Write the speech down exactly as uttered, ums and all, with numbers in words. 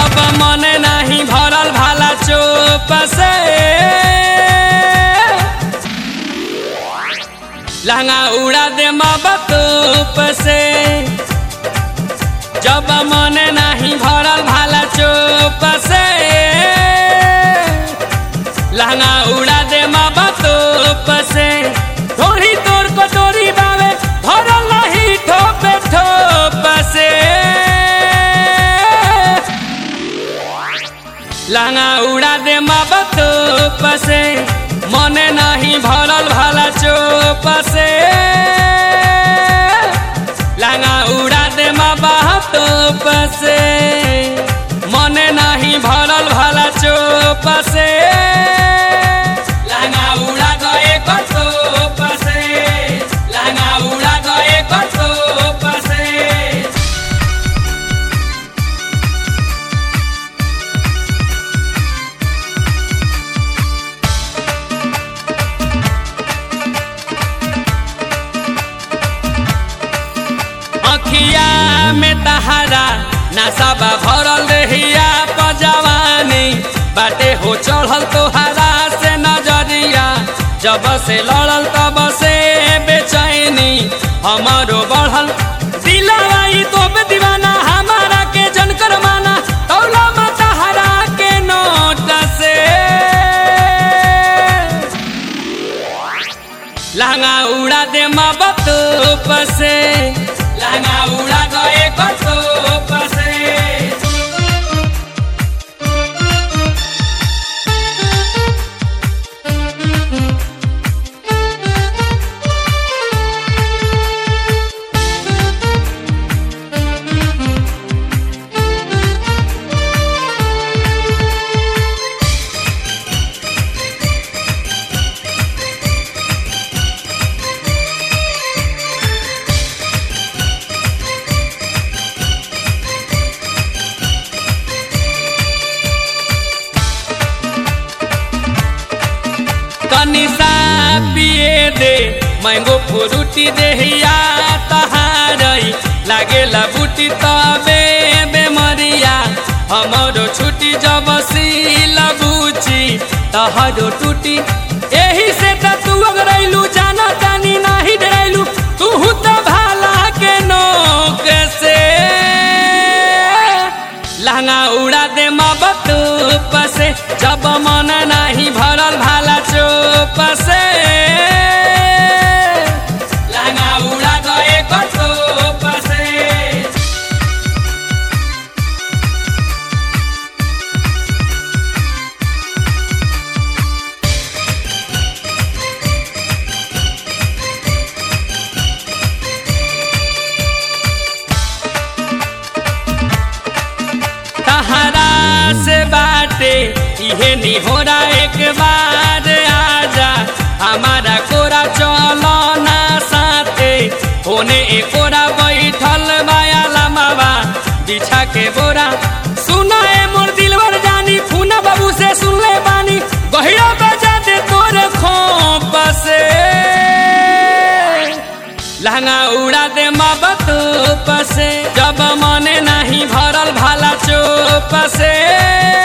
जब मन नहीं भरल भाला चोप से लहंगा उड़ा दे मबतूप से जब मन नहीं भरल भाला चोप से लहंगा उड़ा दे मबतूप से थोड़ी तोर कटोरी बावे भरल नहीं ठोपे ठोप से लहंगा उड़ा दे मबतूप से मन नहीं भरल भाला चोप से लहंगा उड़ा दे मबतूप से मन नहीं भरल भाला चोप से लहंगा उड़ा गए कटोप से लहंगा उड़ा गए कटोप से अखिया में तहारा नशा भरल रहिया पजवानी बाटे हो चढ़ल तोहारा से नजरिया जब से लड़ल तब से बेचैनी हमारो बढ़ल दिलवाई तो दीवाना हमारा के जनकर माना तौला मतहरा के नोट से लहंगा उड़ा दे मबतूप से लहंगा उड़ा गए कटोप से निशा पिए दे मैंगो फ्रूटी देहिया तहारई लागेला बूटी तबे बेमरिया हमारो छुट्टी जब सीला बूची तहारो टूटी एही से त तू अगरैलू जाना तानी नहीं डरैलू तू त भाला के नोक से लहंगा उड़ा दे मबतूप से जब मन नहीं भरल भाला चोप से लहंगा उड़ा गए कटोप से तहरा से बाटे इहे निहोरा एक बार आजा हमारा कोरा चलो ना साथे होने एकोरा बैठल माया लमावा बिछा के बोरा सुना है मोर दिलवर जानी फूना बाबू से सुन ले बानी गहिरा बजा दे तोर खोप से लहंगा उड़ा दे मबतूप से जब मन नहीं भरल भाला चोप से